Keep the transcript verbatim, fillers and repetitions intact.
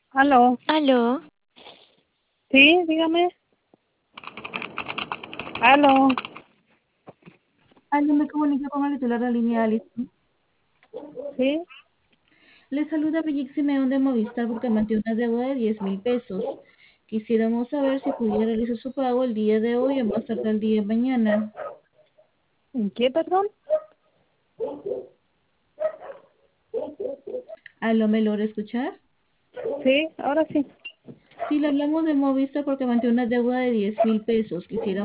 Aló, Aló, sí, dígame. Aló, Aló, me comunico con el titular de la línea Alison. sí, Le saluda Brigitte Simeón de Movistar porque mantiene una deuda de diez mil pesos. Quisiéramos saber si pudiera realizar su pago el día de hoy o más tarde el día de mañana. ¿en qué, perdón? Aló, ¿me logra escuchar? Sí, ahora sí. Sí, le hablamos de Movistar porque mantiene una deuda de diez mil pesos. Quisiéramos